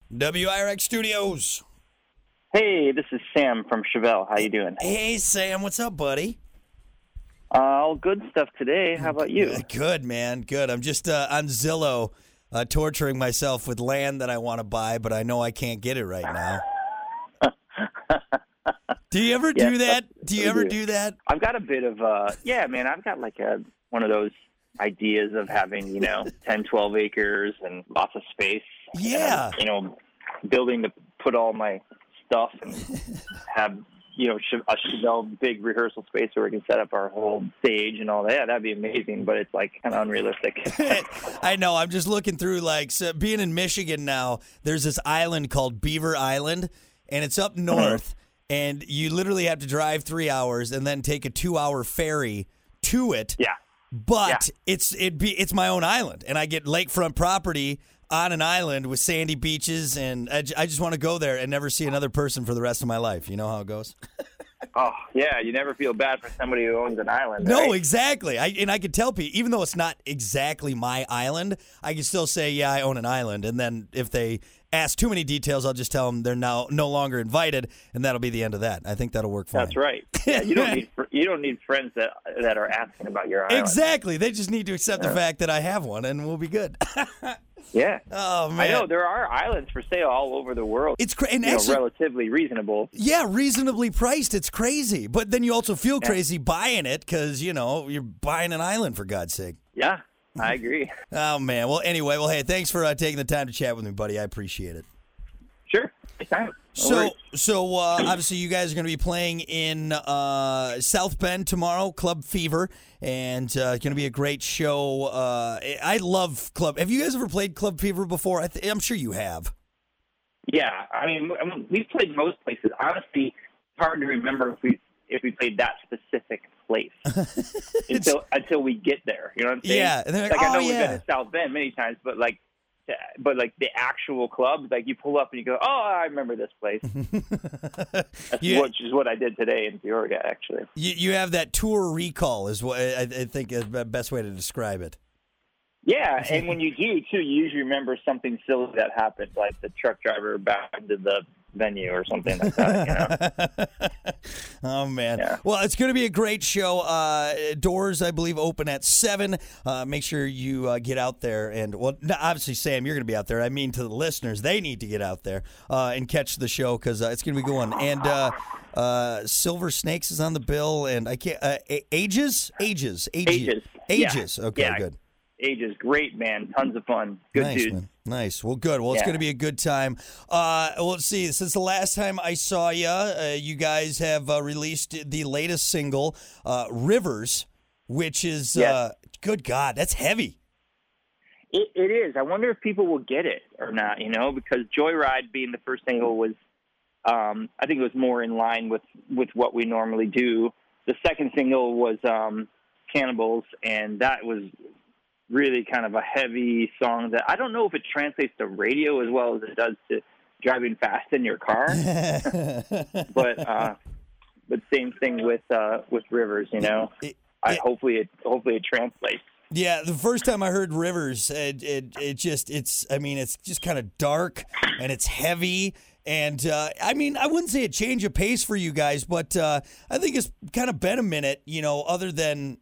WIRX Studios. Hey, this is Sam from Chevelle. How you doing? Hey, Sam. What's up, buddy? All good stuff today. How about you? Good, man. Good. I'm just on Zillow torturing myself with land that I want to buy, but I know I can't get it right now. Do you ever do that? Do you ever do that? I've got a bit of, man, I've got like one of those ideas of having, 10, 12 acres and lots of space. Yeah. And, building to put all my stuff and have, a Chevelle big rehearsal space where we can set up our whole stage and all that. Yeah, that'd be amazing, but it's like kind of unrealistic. I know. I'm just looking through, being in Michigan now, there's this island called Beaver Island, and it's up north, and you literally have to drive 3 hours and then take a 2-hour ferry to it. Yeah. But it's my own island, and I get lakefront property on an island with sandy beaches, and I just want to go there and never see another person for the rest of my life. You know how it goes? Oh, yeah, you never feel bad for somebody who owns an island, No, right? exactly. I can tell people, even though it's not exactly my island, I can still say, yeah, I own an island. And then if they ask too many details, I'll just tell them they're now no longer invited, and that'll be the end of that. I think that'll work fine. That's right. Yeah, you don't need friends that are asking about your island. Exactly. They just need to accept the fact that I have one, and we'll be good. Yeah. Oh, man. I know there are islands for sale all over the world. It's actually relatively reasonable. Yeah, reasonably priced. It's crazy. But then you also feel crazy buying it because, you're buying an island, for God's sake. Yeah, I agree. Oh, man. Well, anyway, hey, thanks for taking the time to chat with me, buddy. I appreciate it. Sure. Anytime. No So obviously you guys are going to be playing in South Bend tomorrow, Club Fever, and it's going to be a great show. I love Club. Have you guys ever played Club Fever before? I'm sure you have. Yeah, I mean, we've played most places. Honestly, it's hard to remember if we played that specific place until we get there. You know what I'm saying? Yeah, and they're I know we've been in South Bend many times, but the actual club, you pull up and you go, oh, I remember this place. Which is what I did today in Peoria, actually. You have that tour recall is what I think is the best way to describe it. Yeah, and when you do, too, you usually remember something silly that happened, like the truck driver back into the venue or something like that. Oh, man. Yeah. Well, it's going to be a great show. Doors, I believe, open at 7. Make sure you get out there. And, obviously, Sam, you're going to be out there. I mean, to the listeners, they need to get out there and catch the show because it's going to be going. And Silver Snakes is on the bill. And I can't Ages. Okay, yeah. Good. Ages, great, man. Tons of fun. Good nice, dude. Man. Nice. Well, good. Well, it's going to be a good time. Let's see. Since the last time I saw you, you guys have released the latest single, Rivers, which is, good God, that's heavy. It is. I wonder if people will get it or not, because Joyride being the first single was, I think it was more in line with what we normally do. The second single was Cannibals, and that was really kind of a heavy song that I don't know if it translates to radio as well as it does to driving fast in your car. but same thing with Rivers, hopefully it translates. Yeah, the first time I heard Rivers, it's just kind of dark and it's heavy. And, I wouldn't say a change of pace for you guys, but I think it's kind of been a minute, other than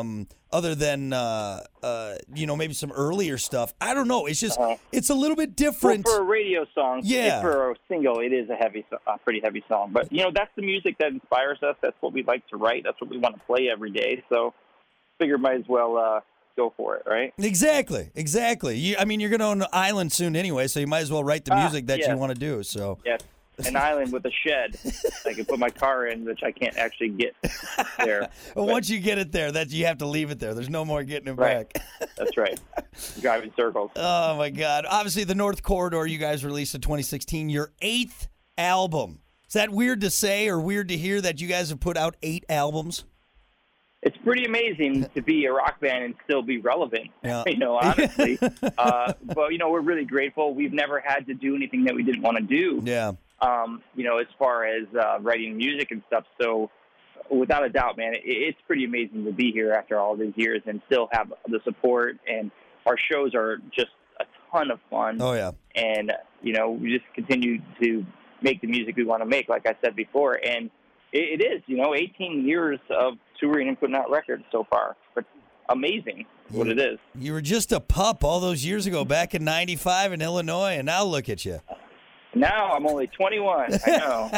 maybe some earlier stuff. I don't know. It's just, it's a little bit different. Well, for a radio song, yeah. For a single, it is a pretty heavy song. But, that's the music that inspires us. That's what we like to write. That's what we want to play every day. So figure might as well go for it, right? Exactly. You're going to own an island soon anyway, so you might as well write the music that you want to do. So yes, an island with a shed I can put my car in, which I can't actually get there. Once you get it there, you have to leave it there. There's no more getting it back. That's right. Driving circles. Oh my God! Obviously, the North Corridor. You guys released in 2016 your 8th album. Is that weird to say or weird to hear that you guys have put out 8 albums? It's pretty amazing to be a rock band and still be relevant, Yeah. honestly. But, we're really grateful. We've never had to do anything that we didn't want to do, yeah. As far as writing music and stuff. So without a doubt, man, it's pretty amazing to be here after all these years and still have the support. And our shows are just a ton of fun. Oh, yeah. And, we just continue to make the music we want to make, like I said before. And it is, 18 years of touring and putting out records so far. But amazing what it is. You were just a pup all those years ago, back in '95 in Illinois, and now look at you. Now I'm only 21. I know.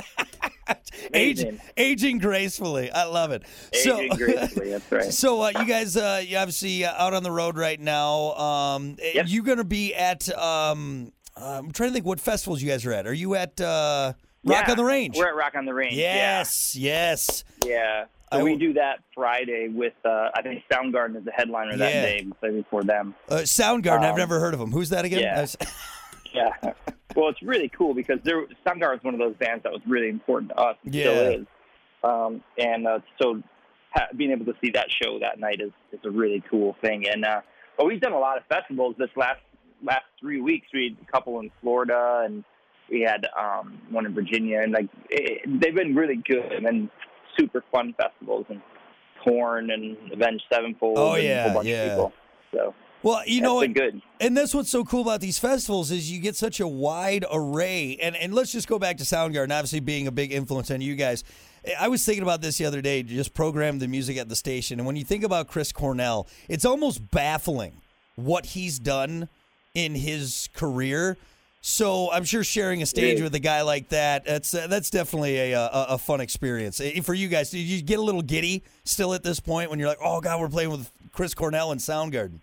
Aging gracefully. I love it. Aging gracefully, that's right. So you guys, you obviously out on the road right now. Yep. You going to be at, I'm trying to think what festivals you guys are at. Are you at Rock on the Range? We're at Rock on the Range. Yes. Yeah. So we do that Friday with, I think Soundgarden is the headliner that day. We play before them. Soundgarden, I've never heard of them. Who's that again? Yeah. Well, it's really cool because Soundgarden is one of those bands that was really important to us. And still is. So being able to see that show that night is a really cool thing. And but we've done a lot of festivals this last 3 weeks. We had a couple in Florida, and we had one in Virginia, and they've been really good and super fun festivals, and Korn and Avenged Sevenfold and a whole bunch of people. So. Well, been good. And that's what's so cool about these festivals is you get such a wide array. And let's just go back to Soundgarden, obviously being a big influence on you guys. I was thinking about this the other day, just programmed the music at the station. And when you think about Chris Cornell, it's almost baffling what he's done in his career. So I'm sure sharing a stage with a guy like that, that's definitely a fun experience. For you guys, did you get a little giddy still at this point when you're like, oh, God, we're playing with Chris Cornell and Soundgarden?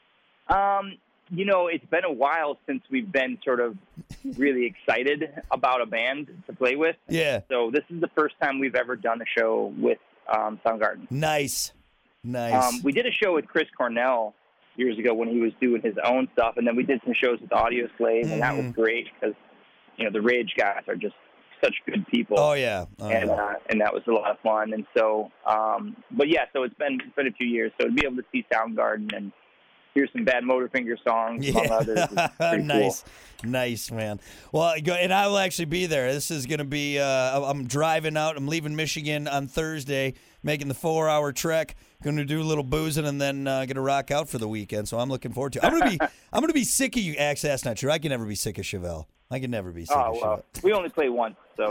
It's been a while since we've been sort of really excited about a band to play with. Yeah. So this is the first time we've ever done a show with Soundgarden. Nice. We did a show with Chris Cornell years ago when he was doing his own stuff, and then we did some shows with Audio Slave, and that was great because, the Rage guys are just such good people. Oh, yeah. And that was a lot of fun. And so, so it's been a few years. So to be able to see Soundgarden and hear some Bad Motorfinger songs, among others. Nice. Cool. Nice, man. Well, and I will actually be there. This is going to be, I'm driving out. I'm leaving Michigan on Thursday, making the 4-hour trek. Going to do a little boozing and then going to rock out for the weekend. So I'm looking forward to it. I'm going to be sick of you. Actually, that's not true. I can never be sick of Chevelle. I can never be sick of Chevelle. We only play once, so,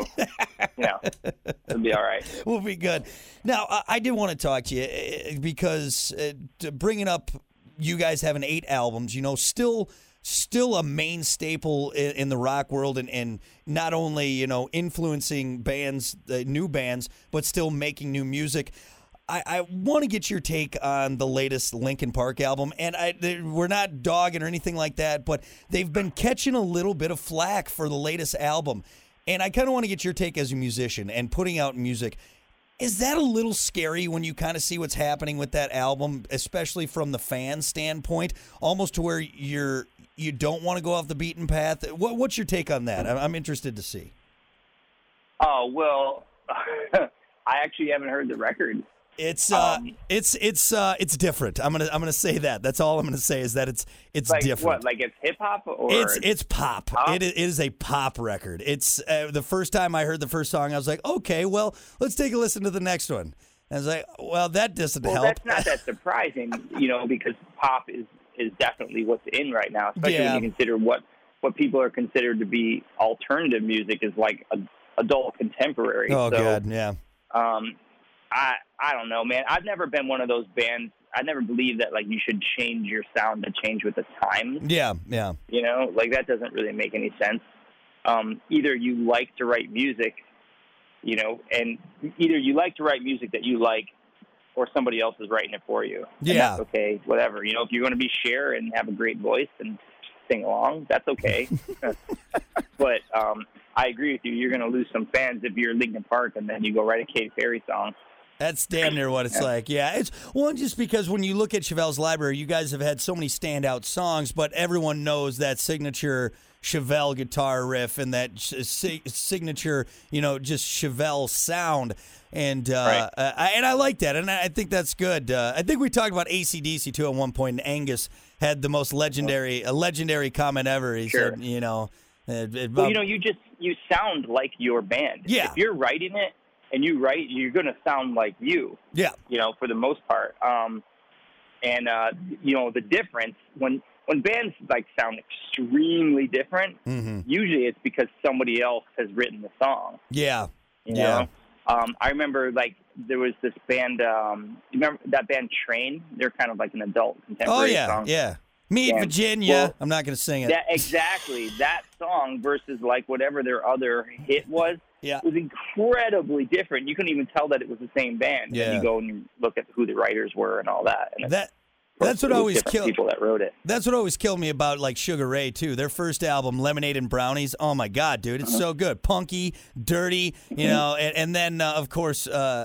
it'll be all right. We'll be good. Now, I did want to talk to you because bringing up you guys having 8 albums, still a main staple in the rock world and not only, influencing bands, new bands, but still making new music. I want to get your take on the latest Linkin Park album, and we're not dogging or anything like that, but they've been catching a little bit of flack for the latest album, and I kind of want to get your take as a musician and putting out music. Is that a little scary when you kind of see what's happening with that album, especially from the fan standpoint, almost to where you don't want to go off the beaten path? What's your take on that? I'm interested to see. Oh, well, I actually haven't heard the record. It's different. I'm gonna say that. That's all I'm gonna say is that it's like different. What? Like it's hip hop or it's pop. It is a pop record. It's the first time I heard the first song, I was like, okay, well, let's take a listen to the next one. And I was like, well, that doesn't help. That's not that surprising, because pop is definitely what's in right now, especially when you consider what people are considered to be alternative music is like adult contemporary. Oh, God, yeah. I don't know, man. I've never been one of those bands. I never believed that you should change your sound to change with the times. Yeah. That doesn't really make any sense. Either you like to write music, and either you like to write music that you like, or somebody else is writing it for you. Yeah. And that's okay, whatever. If you're going to be Cher and have a great voice and sing along, that's okay. But I agree with you. You're going to lose some fans if you're Linkin Park and then you go write a Katy Perry song. That's damn near what it's like. Yeah, it's just because when you look at Chevelle's library, you guys have had so many standout songs, but everyone knows that signature Chevelle guitar riff and that signature, just Chevelle sound. And I like that, and I think that's good. I think we talked about AC/DC too at one point, and Angus had the most legendary comment ever. He said, you sound like your band. Yeah. If you're writing it and you write, you're going to sound like you. Yeah. For the most part. The difference when when bands like sound extremely different, usually it's because somebody else has written the song. Yeah. You know? I remember like there was this band. You remember that band Train? They're kind of like an adult contemporary song. Yeah. Meet And, Virginia. well, I'm not going to sing it. Exactly. That song versus like whatever their other hit was Yeah. was incredibly different. You couldn't even tell that it was the same band. Yeah. And you go and you look at who the writers were and all that. And That's what always killed people that wrote it. That's what always killed me about like Sugar Ray too. Their first album, Lemonade and Brownies. Oh my God, dude, it's so good. Punky, dirty, you know. And then of course,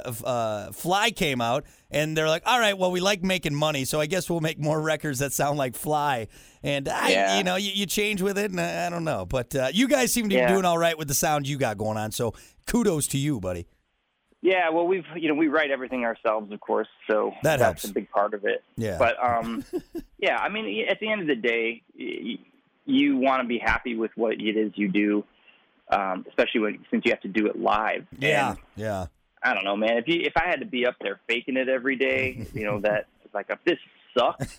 Fly came out, and they're like, all right, well, we like making money, so I guess we'll make more records that sound like Fly. And you know, you change with it, and I don't know, but you guys seem to be doing all right with the sound you got going on. So kudos to you, buddy. Yeah, well, we write everything ourselves, of course, so That's helps. A big part of it. Yeah. But yeah, I mean, at the end of the day, you want to be happy with what it is you do, especially since you have to do it live. Yeah, and, yeah. I don't know, man. If I had to be up there faking it every day, you know, that like if this sucks,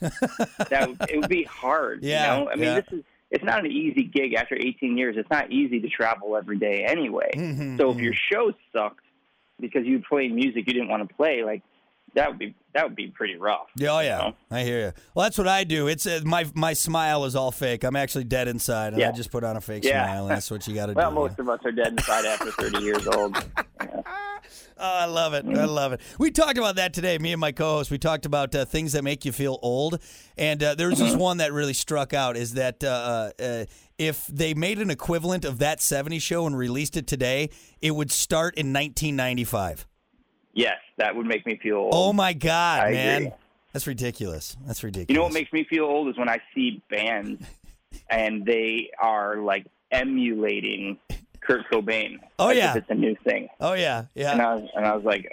it would be hard. Yeah, you know, I mean, it's not an easy gig. After 18 years, it's not easy to travel every day anyway. So if your show sucked because you play music you didn't want to play, like that would be pretty rough. Yeah, oh yeah, you know? I hear you. Well, that's what I do. It's my smile is all fake. I'm actually dead inside, and I just put on a fake smile, and that's what you got to do. Well, most of us are dead inside after 30 years old. Yeah. Oh, I love it. I love it. We talked about that today, me and my co-host. We talked about things that make you feel old. And there was this one that really struck out, is that if they made an equivalent of that 70s show and released it today, it would start in 1995. Yes, that would make me feel old. Oh, my God, man. Agree. That's ridiculous. That's ridiculous. You know what makes me feel old is when I see bands and they are, like, emulating Kurt Cobain. Oh, like yeah. It's a new thing. Oh, yeah, yeah. And I was like,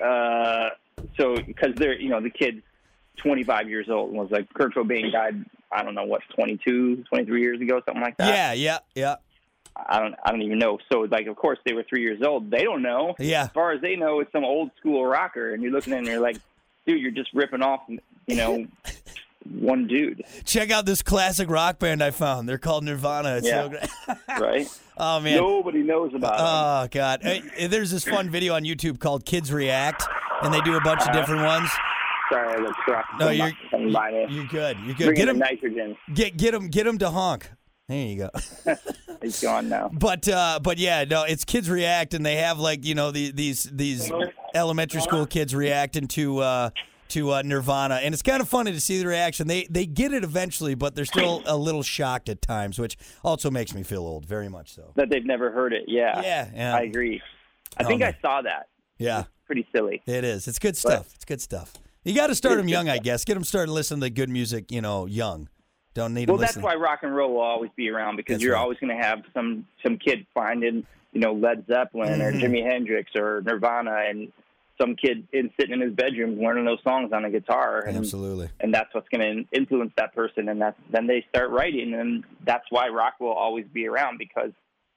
so because they're, you know, the kid's 25 years old and was like, Kurt Cobain died, I don't know, what, 22, 23 years ago, something like that. Yeah. I don't even know. So, like, of course, they were 3 years old. They don't know. Yeah. As far as they know, it's some old school rocker, and you're looking at it and you're like, dude, you're just ripping off, you know, one dude. Check out this classic rock band I found. They're called Nirvana. It's so great. Right? Oh, man. Nobody knows about them. Oh, God. There's this fun video on YouTube called Kids React, and they do a bunch of different ones. Sorry, I got struck. No, you're good. You're good. Get him nitrogen. Get him to honk. There you go. He's gone now. But yeah, no, it's Kids React, and they have like, you know, these elementary school kids reacting to Nirvana, and it's kind of funny to see the reaction. They get it eventually, but they're still a little shocked at times, which also makes me feel old, very much so. That they've never heard it. Yeah. Yeah. I agree. I think I saw that. Yeah. It's pretty silly. It is. It's good stuff. It's good stuff. You got to start them young, I guess. Get them started listening to good music, you know, young. Don't need. Well, them that's why rock and roll will always be around, because That's you're right. always going to have some kid finding, you know, Led Zeppelin or Jimi Hendrix or Nirvana, and some kid sitting in his bedroom learning those songs on a guitar. And, Absolutely. And that's what's going to influence that person, and then they start writing, and that's why rock will always be around, because,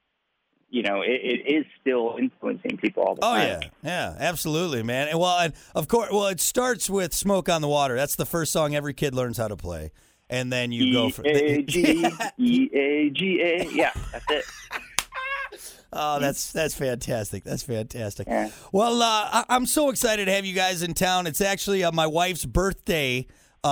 you know, it is still influencing people all the time. Yeah, absolutely, man. And of course, it starts with "Smoke on the Water." That's the first song every kid learns how to play, and then you go for E-A-G-A. Yeah, that's it. Oh, that's fantastic. That's fantastic. Yeah. Well, I'm so excited to have you guys in town. It's actually my wife's birthday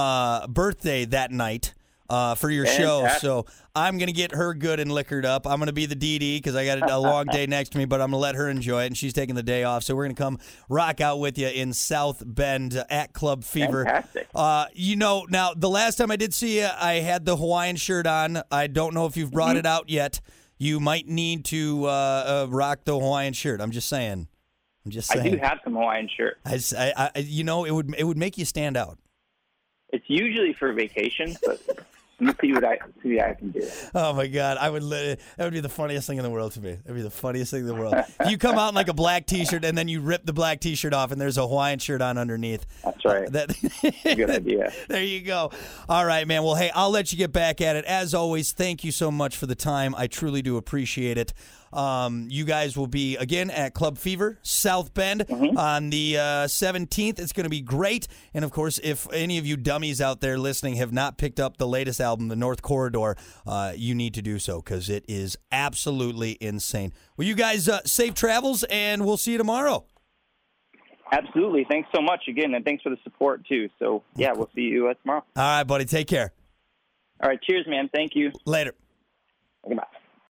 that night. For your show, so I'm going to get her good and liquored up. I'm going to be the DD because I got a long day next to me, but I'm going to let her enjoy it, and she's taking the day off, so we're going to come rock out with you in South Bend at Club Fever. Fantastic. You know, now, the last time I did see you, I had the Hawaiian shirt on. I don't know if you've brought it out yet. You might need to rock the Hawaiian shirt. I'm just saying. I do have some Hawaiian shirts. You know, it would make you stand out. It's usually for vacation, but let me see what I can do. Oh my God, that would be the funniest thing in the world to me. That'd be the funniest thing in the world. If you come out in like a black T-shirt and then you rip the black T-shirt off and there's a Hawaiian shirt on underneath. That's right. Good idea. There you go. All right, man. Well, hey, I'll let you get back at it. As always, thank you so much for the time. I truly do appreciate it. You guys will be, again, at Club Fever, South Bend on the 17th. It's going to be great. And, of course, if any of you dummies out there listening have not picked up the latest album, The North Corridor, you need to do so because it is absolutely insane. Well, you guys, safe travels, and we'll see you tomorrow. Absolutely. Thanks so much again, and thanks for the support, too. So, yeah, we'll see you tomorrow. All right, buddy. Take care. All right. Cheers, man. Thank you. Later. Goodbye.